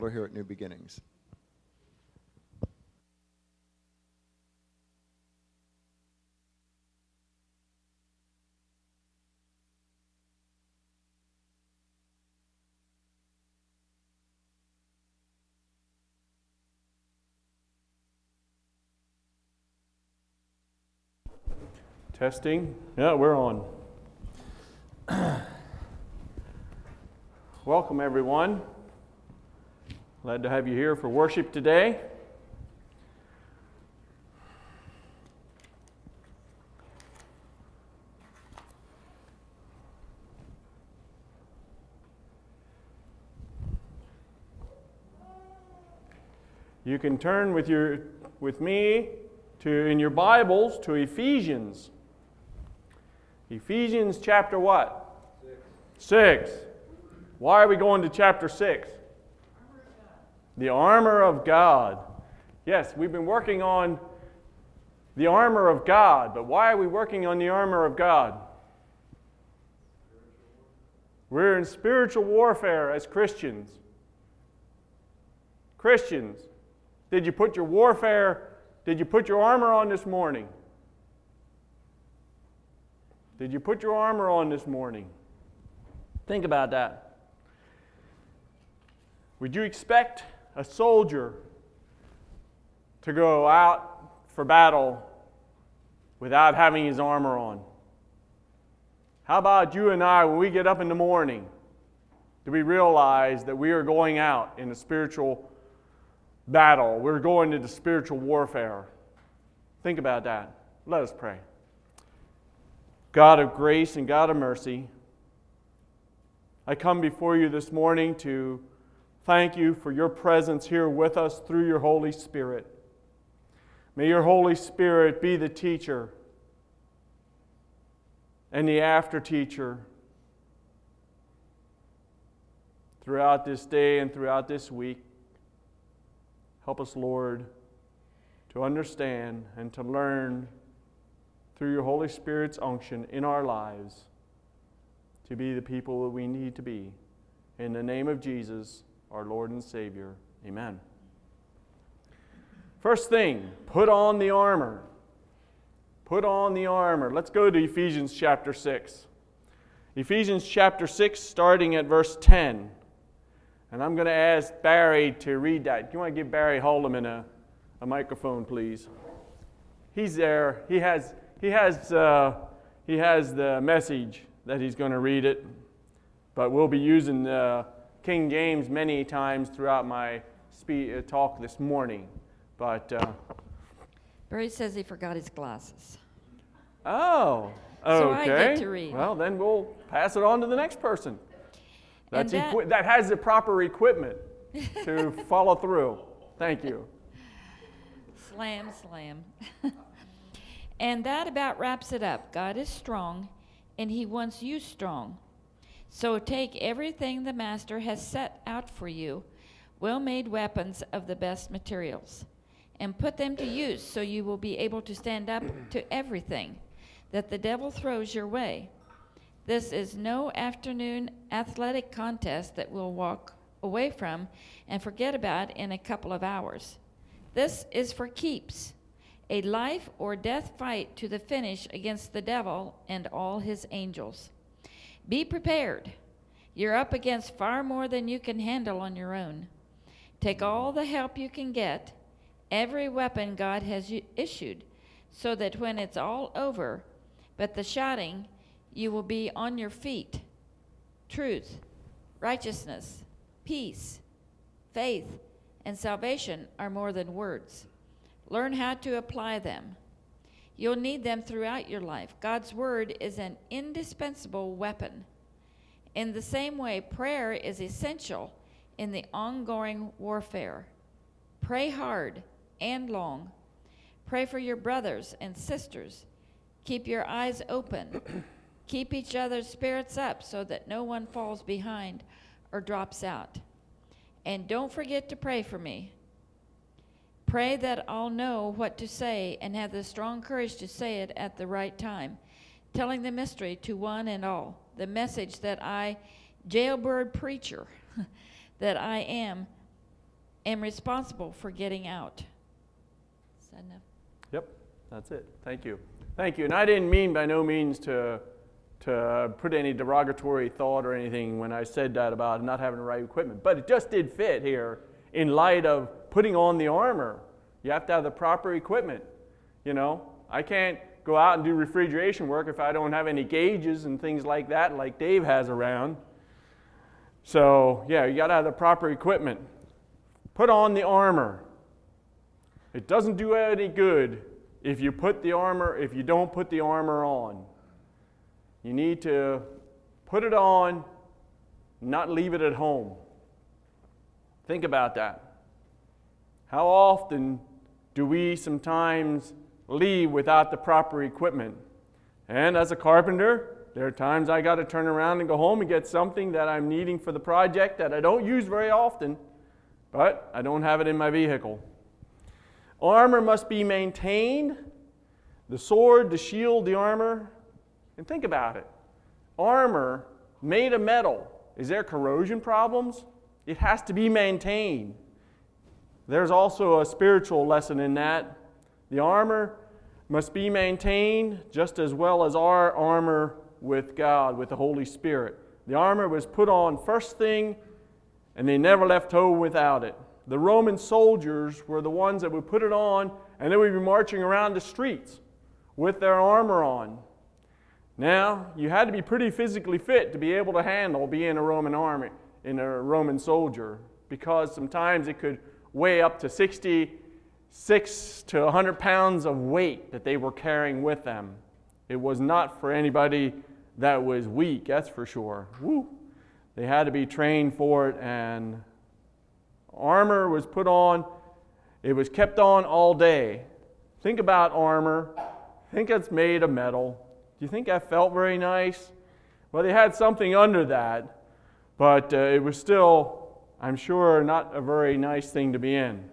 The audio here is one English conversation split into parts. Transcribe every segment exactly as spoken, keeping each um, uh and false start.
We're here at New Beginnings. Testing. Yeah, we're on. Welcome, everyone. Glad to have you here for worship today. You can turn with your with me to in your Bibles to Ephesians. Ephesians chapter what? Six. Six. Why are we going to chapter six? The armor of God. Yes, we've been working on the armor of God, but why are we working on the armor of God? We're in spiritual warfare as Christians. Christians, did you put your warfare, did you put your armor on this morning? Did you put your armor on this morning? Think about that. Would you expect a soldier to go out for battle without having his armor on? How about you and I, when we get up in the morning, do we realize that we are going out in a spiritual battle? We're going into spiritual warfare. Think about that. Let us pray. God of grace and God of mercy, I come before you this morning to thank you for your presence here with us through your Holy Spirit. May your Holy Spirit be the teacher and the after teacher throughout this day and throughout this week. Help us, Lord, to understand and to learn through your Holy Spirit's unction in our lives to be the people that we need to be. In the name of Jesus, our Lord and Savior. Amen. First thing, put on the armor. Put on the armor. Let's go to Ephesians chapter six. Ephesians chapter six, starting at verse ten. And I'm going to ask Barry to read that. Do you want to give Barry Holdeman a, a microphone, please? He's there. He has he has uh, he has the message that he's going to read it. But we'll be using uh, King James many times throughout my spe- uh, talk this morning. But uh, Barry says he forgot his glasses. Oh, okay. So I get to read. Well, then we'll pass it on to the next person. That's that, equi- that has the proper equipment to follow through. Thank you. Slam, slam. And that about wraps it up. God is strong, and he wants you strong. So take everything the Master has set out for you, well-made weapons of the best materials, and put them to use so you will be able to stand up to everything that the devil throws your way. This is no afternoon athletic contest that we'll walk away from and forget about in a couple of hours. This is for keeps, a life or death fight to the finish against the devil and all his angels. Be prepared. You're up against far more than you can handle on your own. Take all the help you can get, every weapon God has issued, so that when it's all over, but the shouting, you will be on your feet. Truth, righteousness, peace, faith, and salvation are more than words. Learn how to apply them. You'll need them throughout your life. God's word is an indispensable weapon. In the same way, prayer is essential in the ongoing warfare. Pray hard and long. Pray for your brothers and sisters. Keep your eyes open. Keep each other's spirits up so that no one falls behind or drops out. And don't forget to pray for me. Pray that I'll know what to say and have the strong courage to say it at the right time, telling the mystery to one and all, the message that I, jailbird preacher, that I am, and responsible for getting out. Is that enough? Yep, that's it. Thank you. Thank you. And I didn't mean by no means to to put any derogatory thought or anything when I said that about not having the right equipment. But it just did fit here in light of putting on the armor. You have to have the proper equipment. You know, I can't go out and do refrigeration work if I don't have any gauges and things like that, like Dave has around. So, yeah, you got to have the proper equipment. Put on the armor. It doesn't do any good if you put the armor, if you don't put the armor on. You need to put it on, not leave it at home. Think about that. How often do we sometimes leave without the proper equipment? And as a carpenter, there are times I got to turn around and go home and get something that I'm needing for the project that I don't use very often, but I don't have it in my vehicle. Armor must be maintained. The sword, the shield, the armor. And think about it. Armor made of metal. Is there corrosion problems? It has to be maintained. There's also a spiritual lesson in that. The armor must be maintained just as well as our armor with God, with the Holy Spirit. The armor was put on first thing, and they never left home without it. The Roman soldiers were the ones that would put it on, and they would be marching around the streets with their armor on. Now, you had to be pretty physically fit to be able to handle being a Roman army, in a Roman soldier, because sometimes it could weigh up to sixty-six to one hundred pounds of weight that they were carrying with them. It was not for anybody that was weak, that's for sure. Woo! They had to be trained for it, and armor was put on. It was kept on all day. Think about armor. Think it's made of metal. Do you think that felt very nice? Well, they had something under that, but uh, it was still, I'm sure, not a very nice thing to be in.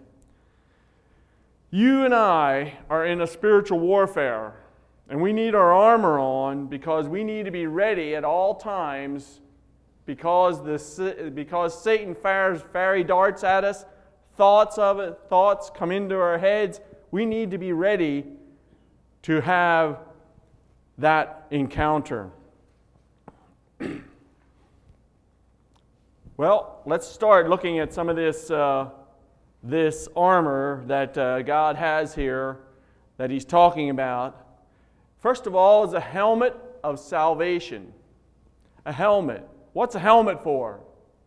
You and I are in a spiritual warfare, and we need our armor on because we need to be ready at all times because, the, because Satan fires fiery darts at us, thoughts of it, thoughts come into our heads. We need to be ready to have that encounter. Well, let's start looking at some of this uh, this armor that uh, God has here that he's talking about. First of all is a helmet of salvation. A helmet. What's a helmet for?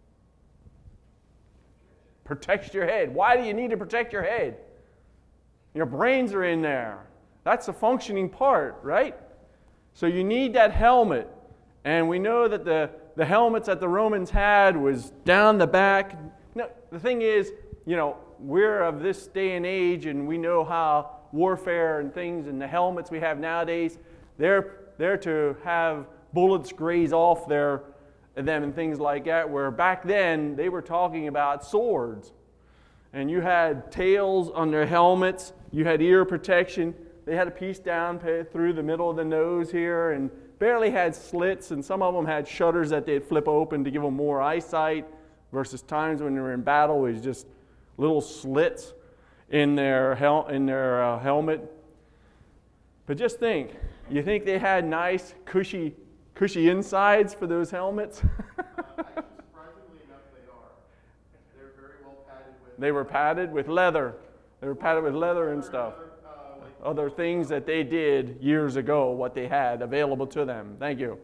Protects your head. Why do you need to protect your head? Your brains are in there. That's a functioning part, right? So you need that helmet. And we know that the, the helmets that the Romans had was down the back. No, the thing is, you know, we're of this day and age, and we know how warfare and things and the helmets we have nowadays, they're, they're to have bullets graze off their, them and things like that, where back then they were talking about swords. And you had tails on their helmets, you had ear protection. They had a piece down through the middle of the nose here and barely had slits, and some of them had shutters that they'd flip open to give them more eyesight, versus times when they were in battle it was just little slits in their, hel- in their uh, helmet. But just think, you think they had nice, cushy, cushy insides for those helmets? Surprisingly enough, they are. They're very well padded with. They were padded with leather. They were padded with leather and stuff. Other things that they did years ago, what they had available to them. Thank you.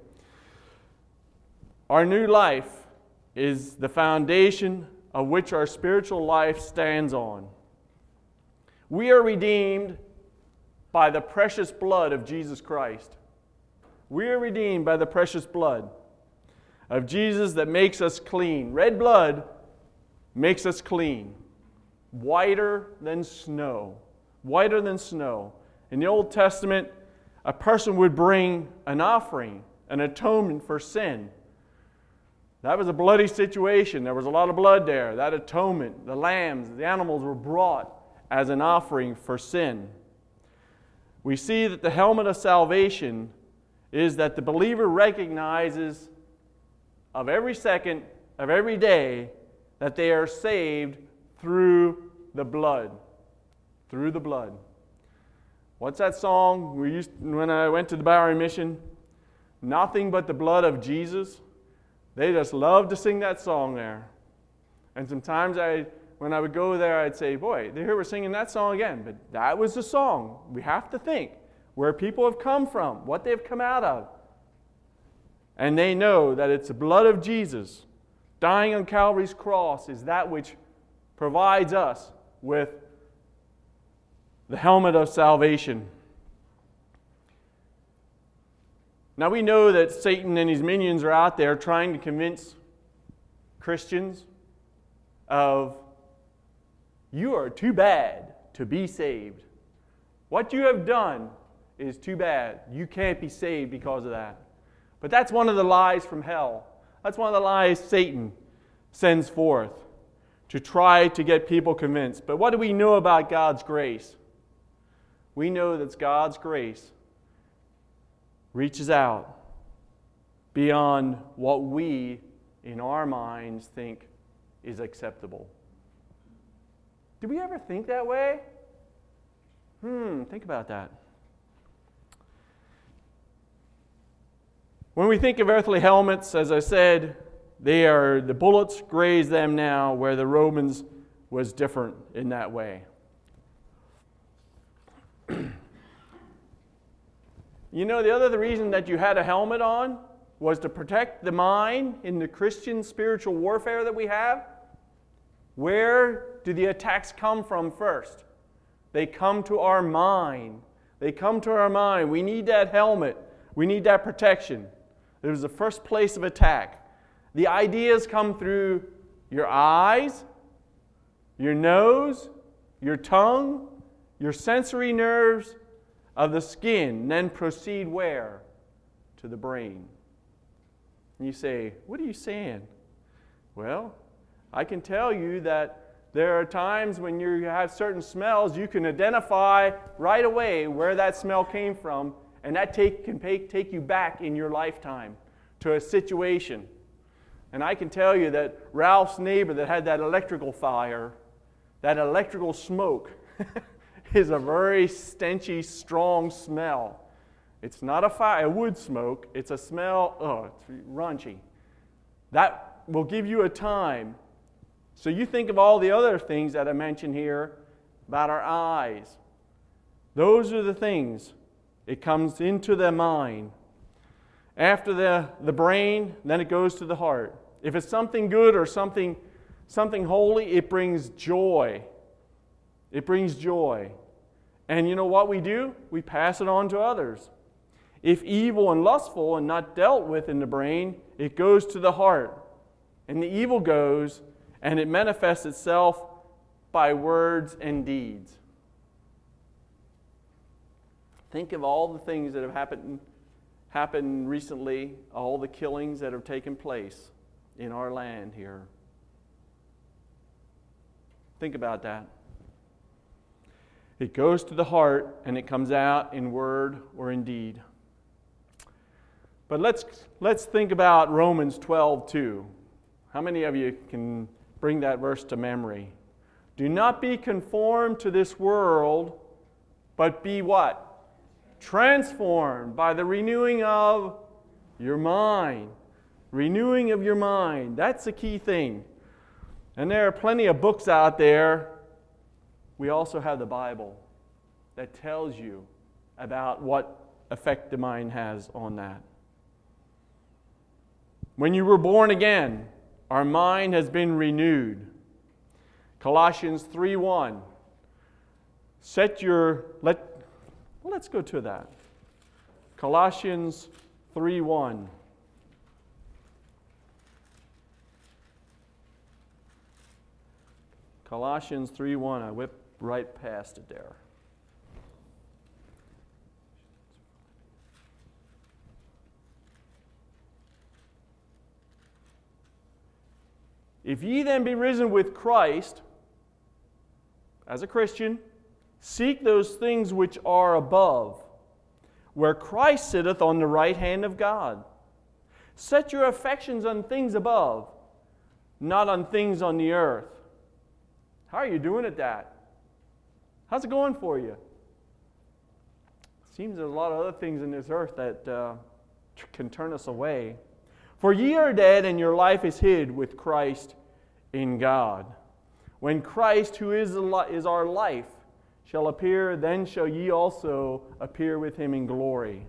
Our new life is the foundation of which our spiritual life stands on. We are redeemed by the precious blood of Jesus Christ. We are redeemed by the precious blood of Jesus that makes us clean. Red blood makes us clean. Whiter than snow. Whiter than snow. In the Old Testament, a person would bring an offering, an atonement for sin. That was a bloody situation. There was a lot of blood there. That atonement, the lambs, the animals were brought as an offering for sin. We see that the helmet of salvation is that the believer recognizes of every second of every day that they are saved through the blood. Through the blood. What's that song we used when I went to the Bowery Mission? Nothing but the blood of Jesus. They just loved to sing that song there. And sometimes I, when I would go there, I'd say, boy, here we're singing that song again. But that was the song. We have to think where people have come from, what they've come out of. And they know that it's the blood of Jesus dying on Calvary's cross is that which provides us with the helmet of salvation. Now we know that Satan and his minions are out there trying to convince Christians of, you are too bad to be saved. What you have done is too bad. You can't be saved because of that. But that's one of the lies from hell. That's one of the lies Satan sends forth to try to get people convinced. But what do we know about God's grace? We know that God's grace reaches out beyond what we, in our minds, think is acceptable. Do we ever think that way? Hmm, think about that. When we think of earthly helmets, as I said, they are, the bullets graze them now, where the Romans was different in that way. You know, the other reason that you had a helmet on was to protect the mind in the Christian spiritual warfare that we have. Where do the attacks come from first? They come to our mind. They come to our mind. We need that helmet. We need that protection. It was the first place of attack. The ideas come through your eyes, your nose, your tongue, your sensory nerves of the skin, then proceed where? To the brain. And you say, what are you saying? Well, I can tell you that there are times when you have certain smells, you can identify right away where that smell came from, and that take, can take, take you back in your lifetime to a situation. And I can tell you that Ralph's neighbor that had that electrical fire, that electrical smoke, is a very stenchy, strong smell. It's not a fire, a wood smoke. It's a smell, oh, it's raunchy. That will give you a time. So you think of all the other things that I mentioned here about our eyes. Those are the things. It comes into the mind. After the, the brain, then it goes to the heart. If it's something good or something, something holy, it brings joy. It brings joy. And you know what we do? We pass it on to others. If evil and lustful and not dealt with in the brain, it goes to the heart. And the evil goes, and it manifests itself by words and deeds. Think of all the things that have happened, happened recently, all the killings that have taken place in our land here. Think about that. It goes to the heart, and it comes out in word or in deed. But let's let's think about Romans twelve two. How many of you can bring that verse to memory? Do not be conformed to this world, but be what? Transformed by the renewing of your mind. Renewing of your mind. That's the key thing. And there are plenty of books out there. We also have the Bible that tells you about what effect the mind has on that. When you were born again, our mind has been renewed. Colossians three one. Set your let well, let's go to that. Colossians three one. Colossians three one. I whipped right past it there. If ye then be risen with Christ, as a Christian, seek those things which are above, where Christ sitteth on the right hand of God. Set your affections on things above, not on things on the earth. How are you doing at that? How's it going for you? Seems there's a lot of other things in this earth that uh, can turn us away. For ye are dead, and your life is hid with Christ in God. When Christ, who is, is our life, shall appear, then shall ye also appear with him in glory.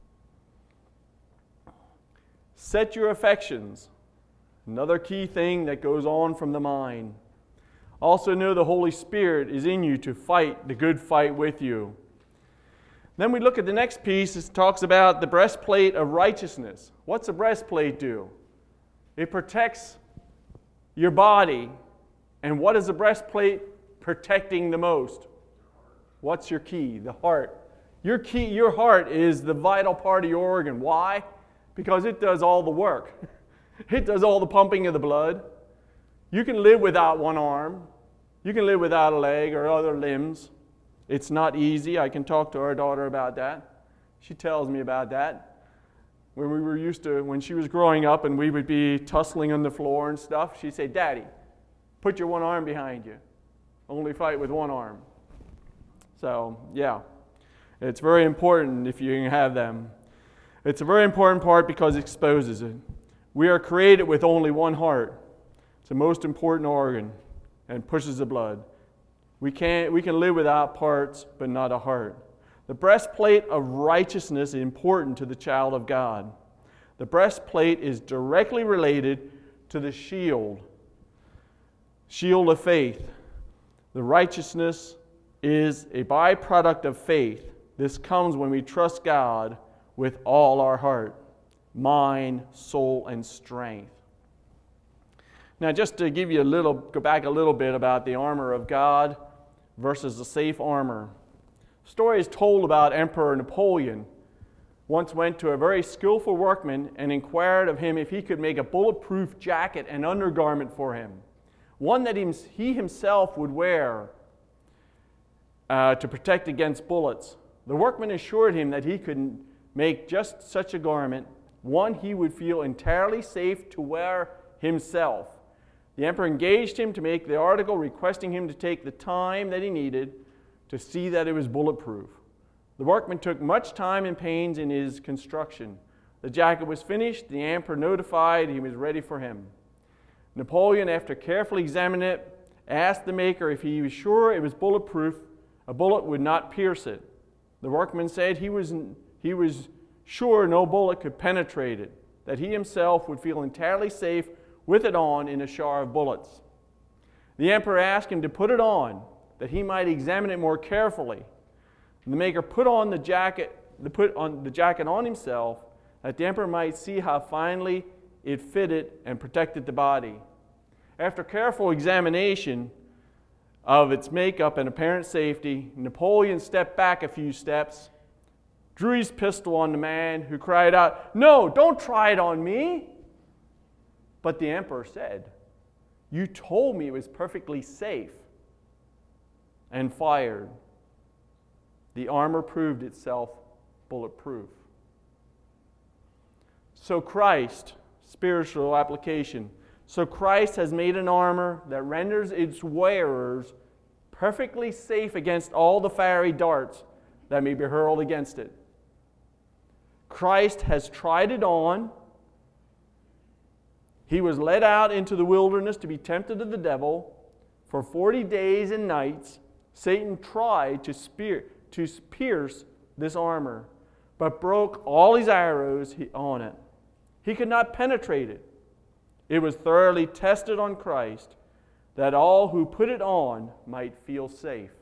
Set your affections. Another key thing that goes on from the mind. Also know the Holy Spirit is in you to fight the good fight with you. Then we look at the next piece. It talks about the breastplate of righteousness. What's a breastplate do? It protects your body. And what is the breastplate protecting the most? What's your key? The heart. Your key, your heart is the vital part of your organ. Why? Because it does all the work. It does all the pumping of the blood. You can live without one arm. You can live without a leg or other limbs. It's not easy. I can talk to our daughter about that. She tells me about that. When we were used to, when she was growing up and we would be tussling on the floor and stuff, she'd say, Daddy, put your one arm behind you. Only fight with one arm. So, yeah. It's very important if you can have them. It's a very important part because it exposes it. We are created with only one heart. It's the most important organ and pushes the blood. We can't, we can live without parts, but not a heart. The breastplate of righteousness is important to the child of God. The breastplate is directly related to the shield. Shield of faith. The righteousness is a byproduct of faith. This comes when we trust God with all our heart, mind, soul, and strength. Now, just to give you a little, go back a little bit about the armor of God versus the safe armor. Story is told about Emperor Napoleon. Once went to a very skillful workman and inquired of him if he could make a bulletproof jacket and undergarment for him, one that he himself would wear uh, to protect against bullets. The workman assured him that he could make just such a garment, one he would feel entirely safe to wear himself. The emperor engaged him to make the article, requesting him to take the time that he needed to see that it was bulletproof. The workman took much time and pains in his construction. The jacket was finished. The emperor notified he was ready for him. Napoleon, after carefully examining it, asked the maker if he was sure it was bulletproof, a bullet would not pierce it. The workman said he was, he was sure no bullet could penetrate it, that he himself would feel entirely safe with it on in a shower of bullets. The emperor asked him to put it on, that he might examine it more carefully. The maker put on the jacket, the put on the jacket on himself, that the emperor might see how finely it fitted and protected the body. After careful examination of its makeup and apparent safety, Napoleon stepped back a few steps, drew his pistol on the man, who cried out, "No, don't try it on me!" But the emperor said, "You told me it was perfectly safe," and fired. The armor proved itself bulletproof. So Christ, spiritual application, so Christ has made an armor that renders its wearers perfectly safe against all the fiery darts that may be hurled against it. Christ has tried it on. He was led out into the wilderness to be tempted of the devil. For forty days and nights, Satan tried to, spear, to pierce this armor, but broke all his arrows on it. He could not penetrate it. It was thoroughly tested on Christ, that all who put it on might feel safe.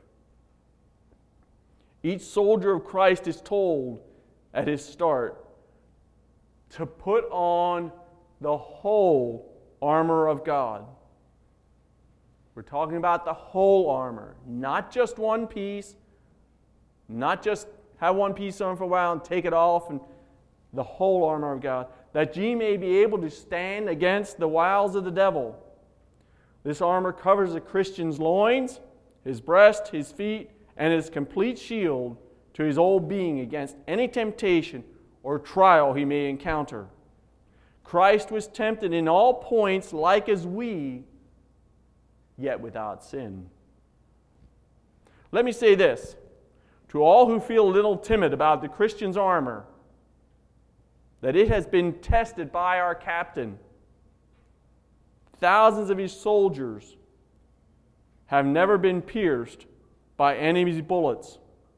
Each soldier of Christ is told at his start to put on the whole armor of God. We're talking about the whole armor, not just one piece, not just have one piece on for a while and take it off, and the whole armor of God, that ye may be able to stand against the wiles of the devil. This armor covers the Christian's loins, his breast, his feet, and his complete shield to his whole being against any temptation or trial he may encounter. Christ was tempted in all points like as we, yet without sin. Let me say this. To all who feel a little timid about the Christian's armor, that it has been tested by our captain. Thousands of his soldiers have never been pierced by enemy's bullets.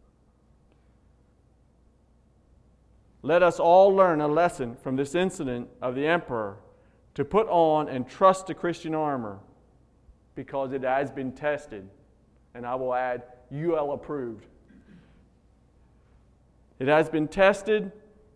Let us all learn a lesson from this incident of the emperor to put on and trust the Christian armor, because it has been tested, and I will add, U L approved. It has been tested.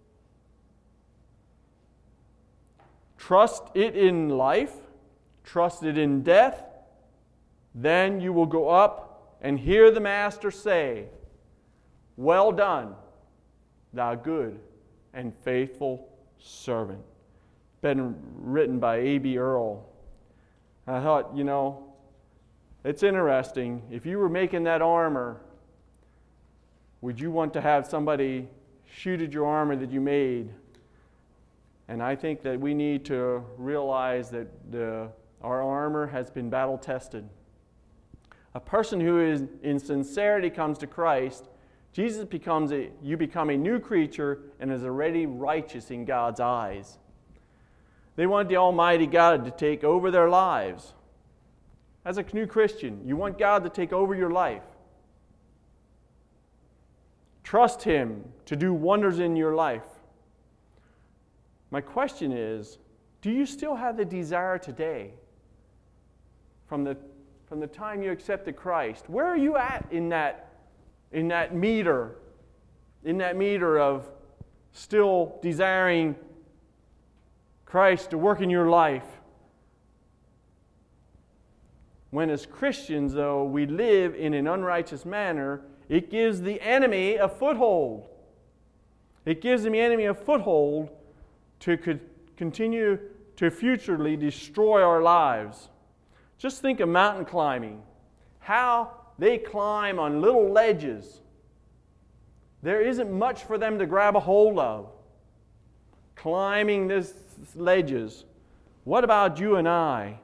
Trust it in life, trust it in death, then you will go up and hear the Master say, "Well done, thou good and faithful servant." Been written by A B Earl. I thought, you know, it's interesting. If you were making that armor, would you want to have somebody shoot at your armor that you made? And I think that we need to realize that the, our armor has been battle tested. A person who is in sincerity comes to Christ, Jesus becomes a, you become a new creature and is already righteous in God's eyes. They want the Almighty God to take over their lives. As a new Christian, you want God to take over your life. Trust Him to do wonders in your life. My question is, do you still have the desire today, from the, from the time you accepted Christ? Where are you at in that, in that meter, in that meter of still desiring Christ to work in your life? When as Christians, though, we live in an unrighteous manner, it gives the enemy a foothold. It gives the enemy a foothold to co- continue to futurely destroy our lives. Just think of mountain climbing. How they climb on little ledges. There isn't much for them to grab a hold of. Climbing these ledges. What about you and I?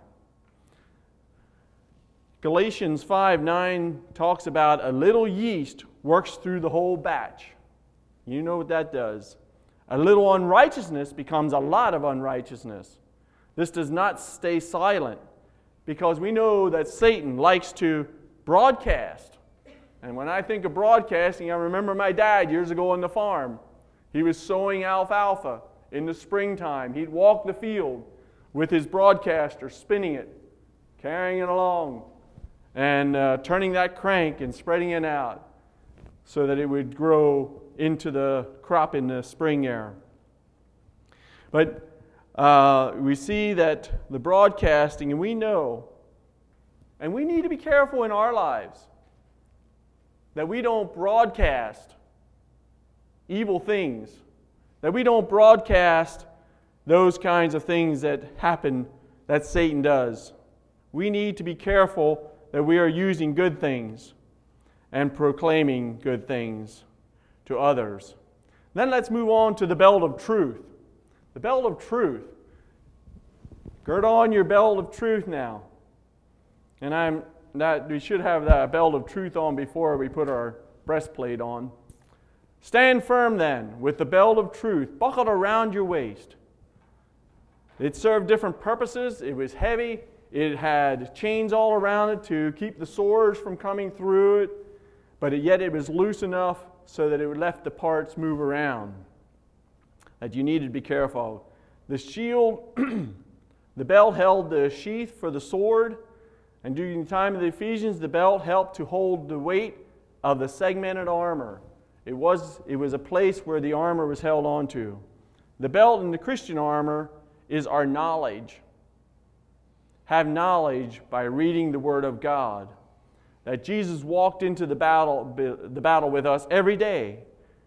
Galatians five nine talks about a little yeast works through the whole batch. You know what that does. A little unrighteousness becomes a lot of unrighteousness. This does not stay silent, because we know that Satan likes to broadcast. And when I think of broadcasting, I remember my dad years ago on the farm. He was sowing alfalfa in the springtime. He'd walk the field with his broadcaster, spinning it, carrying it along, and uh, turning that crank and spreading it out so that it would grow into the crop in the spring air. But uh, we see that the broadcasting, and we know, and we need to be careful in our lives that we don't broadcast evil things, that we don't broadcast those kinds of things that happen, that Satan does. We need to be careful that we are using good things and proclaiming good things to others. Then let's move on to the belt of truth. The belt of truth. Gird on your belt of truth now. And I'm that we should have that belt of truth on before we put our breastplate on. Stand firm then with the belt of truth buckled around your waist. It served different purposes. It was heavy. It had chains all around it to keep the swords from coming through it, but yet it was loose enough so that it would let the parts move around, that you needed to be careful. The shield, the belt held the sheath for the sword, and during the time of the Ephesians, the belt helped to hold the weight of the segmented armor. It was, it was a place where the armor was held onto. The belt in the Christian armor is our knowledge. Have knowledge by reading the Word of God. That Jesus walked into the battle, the battle with us every day.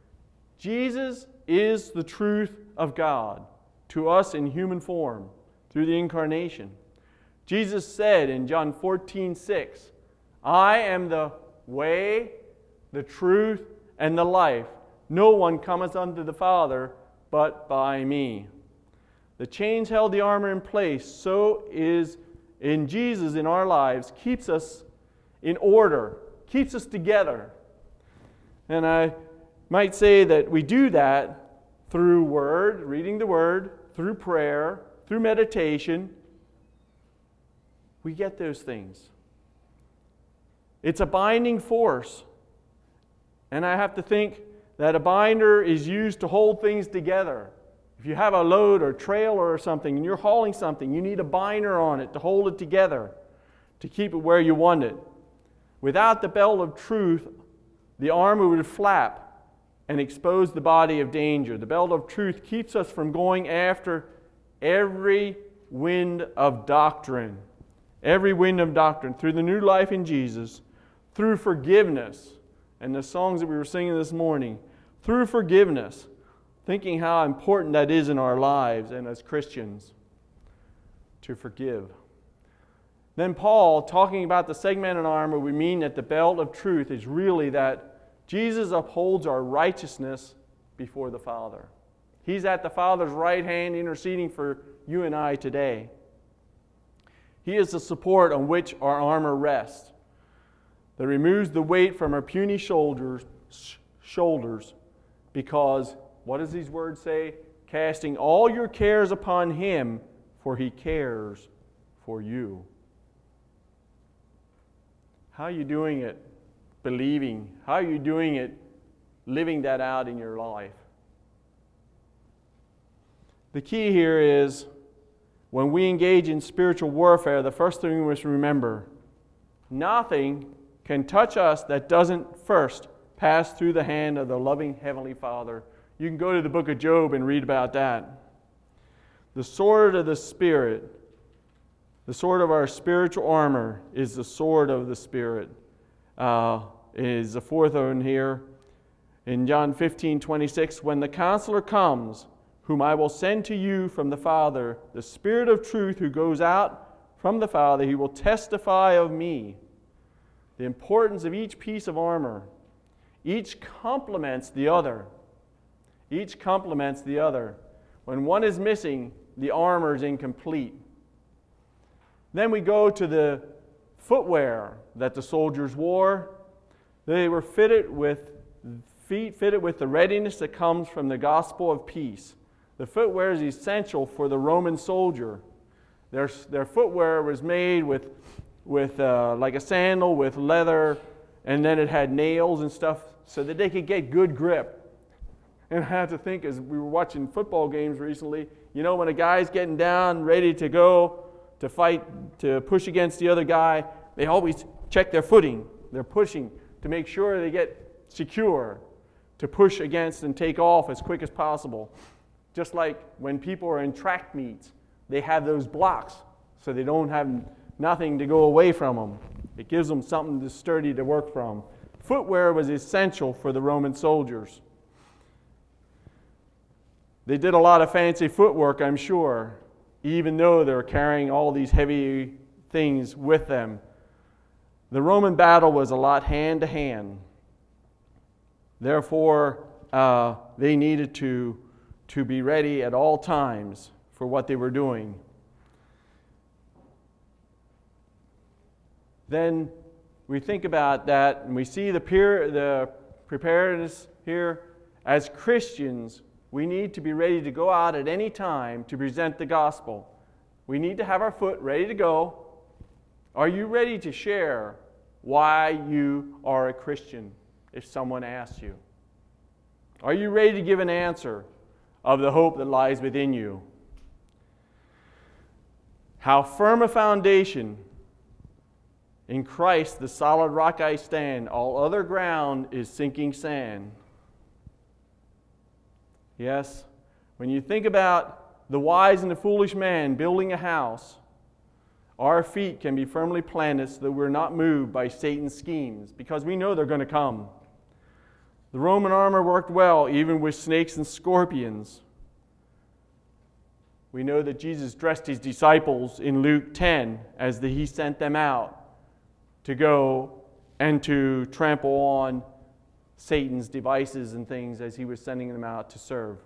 Jesus is the truth of God to us in human form through the incarnation. Jesus said in John fourteen six, I am the way, the truth, and the life. No one cometh unto the Father but by me. The chains held the armor in place. So is in Jesus in our lives keeps us in order, keeps us together. And I might say that we do that through Word, reading the Word, through prayer, through meditation. We get those things. It's a binding force. And I have to think that a binder is used to hold things together. If you have a load or trailer or something and you're hauling something, you need a binder on it to hold it together, to keep it where you want it. Without the belt of truth, the armor would flap and expose the body of danger. The belt of truth keeps us from going after every wind of doctrine. Every wind of doctrine. Through the new life in Jesus, through forgiveness, and the songs that we were singing this morning, through forgiveness, thinking how important that is in our lives and as Christians, to forgive. Then Paul, talking about the segmented armor, we mean that the belt of truth is really that Jesus upholds our righteousness before the Father. He's at the Father's right hand interceding for you and I today. He is the support on which our armor rests, that removes the weight from our puny shoulders, shoulders because, what does these words say? Casting all your cares upon Him, for He cares for you. How are you doing it? Believing. How are you doing it? Living that out in your life. The key here is, when we engage in spiritual warfare, the first thing we must remember, nothing can touch us that doesn't first pass through the hand of the loving Heavenly Father. You can go to the book of Job and read about that. The sword of the Spirit, the sword of our spiritual armor, is the sword of the Spirit. Uh, is the fourth one here. In John fifteen twenty-six, when the Counselor comes, whom I will send to you from the Father, the Spirit of truth who goes out from the Father, He will testify of me. The importance of each piece of armor. Each complements the other. Each complements the other. When one is missing, the armor is incomplete. Then we go to the footwear that the soldiers wore. They were fitted with feet fitted with the readiness that comes from the gospel of peace. The footwear is essential for the Roman soldier. Their, their footwear was made with, with uh, like a sandal with leather, and then it had nails and stuff so that they could get good grip. And I had to think, as we were watching football games recently, you know, when a guy's getting down, ready to go to fight, to push against the other guy, they always check their footing. They're pushing to make sure they get secure, to push against and take off as quick as possible. Just like when people are in track meets, they have those blocks so they don't have nothing to go away from them. It gives them something to sturdy to work from. Footwear was essential for the Roman soldiers. They did a lot of fancy footwork, I'm sure, even though they were carrying all these heavy things with them. The Roman battle was a lot hand-to-hand. Therefore, uh, they needed to, to be ready at all times for what they were doing. Then we think about that and we see the, peer, the preparedness here. As Christians, we need to be ready to go out at any time to present the gospel. We need to have our foot ready to go. Are you ready to share why you are a Christian if someone asks you? Are you ready to give an answer of the hope that lies within you? How firm a foundation! In Christ, the solid rock I stand. All other ground is sinking sand. Yes, when you think about the wise and the foolish man building a house, our feet can be firmly planted so that we're not moved by Satan's schemes, because we know they're going to come. The Roman armor worked well, even with snakes and scorpions. We know that Jesus dressed his disciples in Luke ten as the, he sent them out to go and to trample on Satan's devices and things as he was sending them out to serve.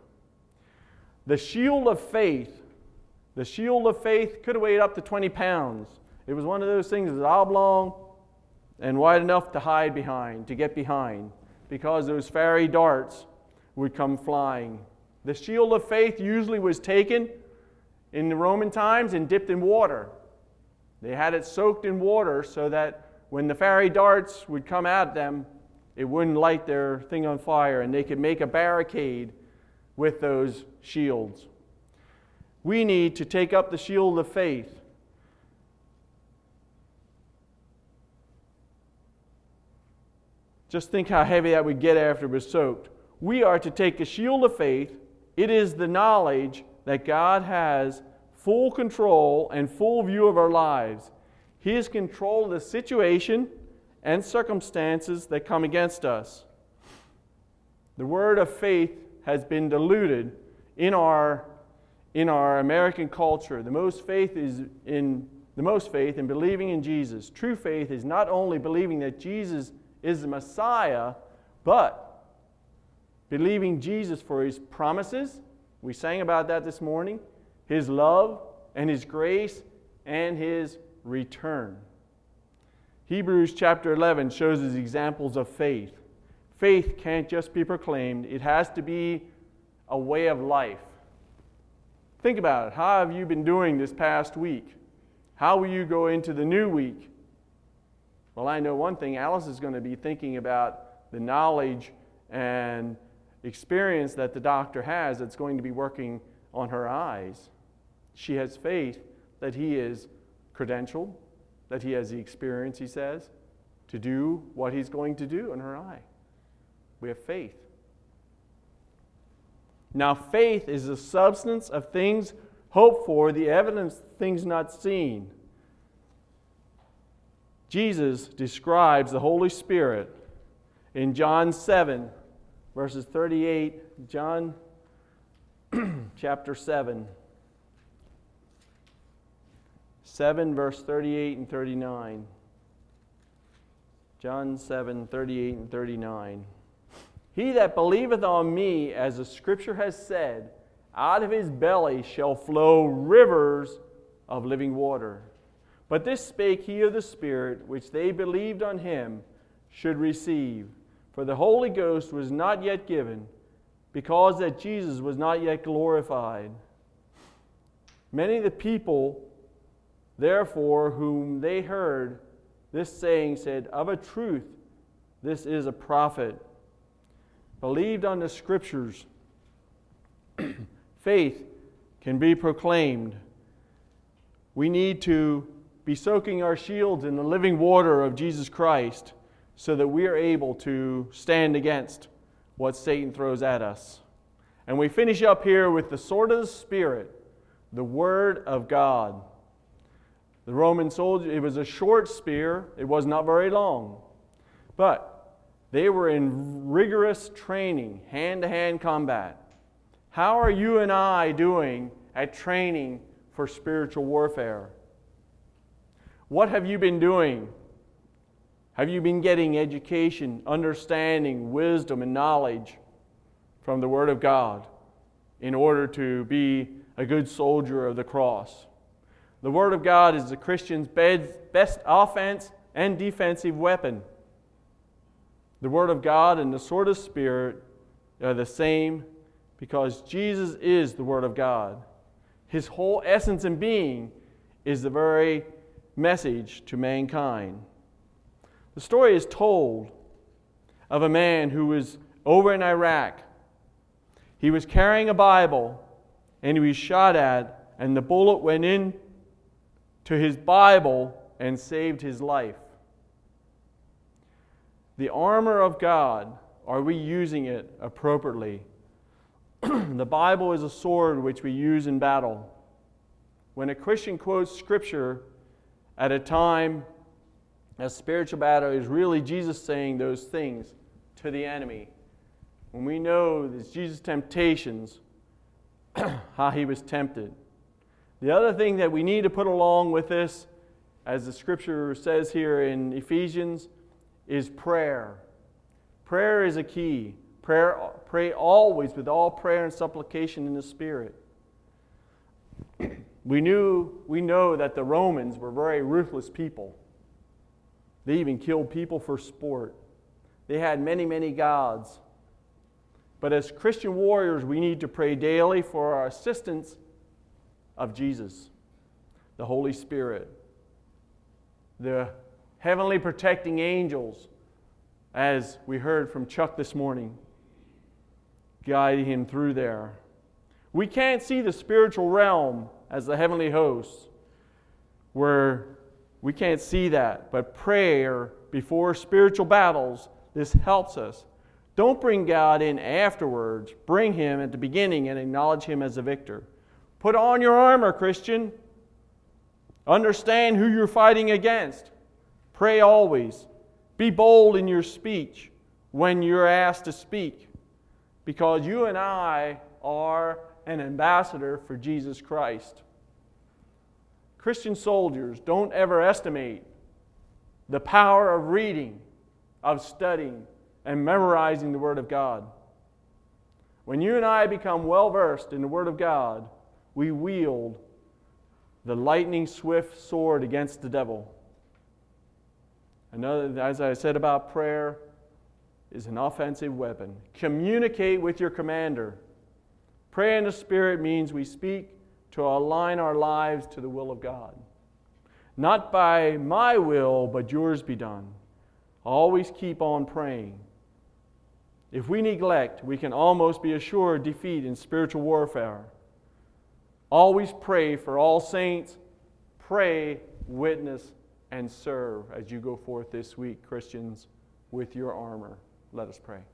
The shield of faith, the shield of faith could have weighed up to twenty pounds. It was one of those things that was oblong and wide enough to hide behind, to get behind, because those fiery darts would come flying. The shield of faith usually was taken in the Roman times and dipped in water. They had it soaked in water so that when the fiery darts would come at them, it wouldn't light their thing on fire, and they could make a barricade with those shields. We need to take up the shield of faith. Just think how heavy that would get after it was soaked. We are to take a shield of faith. It is the knowledge that God has full control and full view of our lives. He has control of the situation and circumstances that come against us. The word of faith has been diluted in our in our American culture. The most faith is in the most faith in believing in Jesus. True faith is not only believing that Jesus is the Messiah, but believing Jesus for His promises. We sang about that this morning. His love and His grace and His return. Hebrews chapter eleven shows us examples of faith. Faith can't just be proclaimed. It has to be a way of life. Think about it. How have you been doing this past week? How will you go into the new week? Well, I know one thing. Alice is going to be thinking about the knowledge and experience that the doctor has that's going to be working on her eyes. She has faith that he is credentialed, that he has the experience, he says, to do what he's going to do in her eye. We have faith. Now, faith is the substance of things hoped for, the evidence of things not seen. Jesus describes the Holy Spirit in John seven, verses thirty-eight, John chapter seven. seven, verse thirty-eight and thirty-nine. John seven, thirty-eight and thirty-nine. He that believeth on me, as the Scripture has said, out of his belly shall flow rivers of living water. But this spake he of the Spirit, which they believed on him should receive. For the Holy Ghost was not yet given, because that Jesus was not yet glorified. Many of the people, therefore, whom they heard this saying, said, of a truth, this is a prophet. Believed on the Scriptures. Faith can be proclaimed. We need to be soaking our shields in the living water of Jesus Christ so that we are able to stand against what Satan throws at us. And we finish up here with the sword of the Spirit, the Word of God. The Roman soldier, it was a short spear. It was not very long. But they were in rigorous training, hand-to-hand combat. How are you and I doing at training for spiritual warfare? What have you been doing? Have you been getting education, understanding, wisdom, and knowledge from the Word of God in order to be a good soldier of the cross? The Word of God is the Christian's best offense and defensive weapon. The Word of God and the sword of the Spirit are the same because Jesus is the Word of God. His whole essence and being is the very message to mankind. The story is told of a man who was over in Iraq. He was carrying a Bible and he was shot at, and the bullet went in to his Bible and saved his life. The armor of God, are we using it appropriately? The Bible is a sword which we use in battle. When a Christian quotes Scripture at a time of spiritual battle, is really Jesus saying those things to the enemy. When we know that Jesus' temptations, how he was tempted. The other thing that we need to put along with this, as the Scripture says here in Ephesians, is prayer. Prayer is a key. Prayer, pray always with all prayer and supplication in the Spirit. We knew, we know that the Romans were very ruthless people. They even killed people for sport. They had many, many gods. But as Christian warriors, we need to pray daily for our assistance of Jesus, the Holy Spirit, the heavenly protecting angels, as we heard from Chuck this morning, guiding him through there. We can't see the spiritual realm as the heavenly hosts, where we can't see that, but prayer before spiritual battles, this helps us. Don't bring God in afterwards. Bring Him at the beginning and acknowledge Him as a victor. Put on your armor, Christian. Understand who you're fighting against. Pray always. Be bold in your speech when you're asked to speak, because you and I are an ambassador for Jesus Christ. Christian soldiers, don't ever estimate the power of reading, of studying, and memorizing the Word of God. When you and I become well-versed in the Word of God, we wield the lightning swift sword against the devil. Another, as I said about prayer, is an offensive weapon. Communicate with your commander. Pray in the Spirit means we speak to align our lives to the will of God. Not by my will, but yours be done. Always keep on praying. If we neglect, we can almost be assured defeat in spiritual warfare. Always pray for all saints. Pray, witness, and serve as you go forth this week, Christians, with your armor. Let us pray.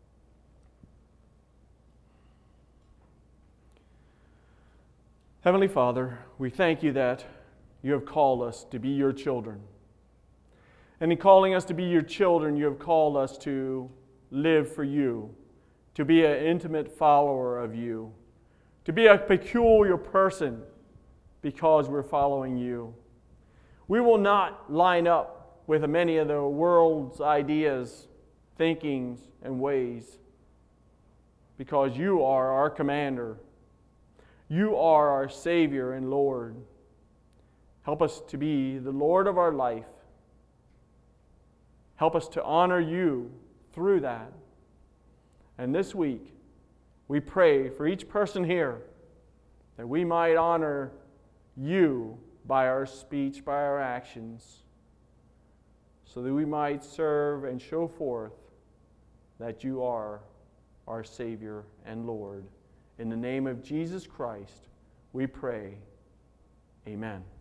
Heavenly Father, we thank you that you have called us to be your children. And in calling us to be your children, you have called us to live for you, to be an intimate follower of you, to be a peculiar person because we're following you. We will not line up with many of the world's ideas, thinkings, and ways, because you are our commander. You are our Savior and Lord. Help us to be the Lord of our life. Help us to honor you through that. And this week, we pray for each person here that we might honor you by our speech, by our actions, so that we might serve and show forth that you are our Savior and Lord. In the name of Jesus Christ, we pray. Amen.